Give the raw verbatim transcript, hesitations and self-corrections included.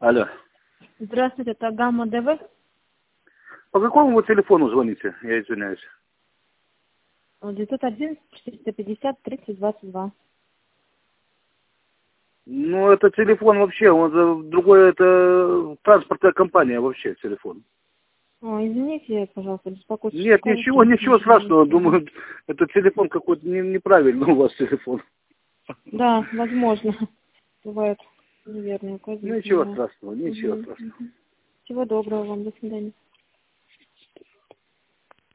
Алло. Здравствуйте, это Гамма ДВ. По какому вы телефону звоните? Я извиняюсь. девятьсот один четыреста пятьдесят тридцать двадцать два. Ну, это телефон вообще, он э, другой, это транспортная компания вообще телефон. О, извините, пожалуйста, беспокойство. Нет, ничего, ничего страшного. Думаю, это телефон какой-то не, неправильный у вас телефон. Да, возможно. Бывает неверные указания. Ничего страшного, ничего Угу. страшного. Всего доброго вам, до свидания.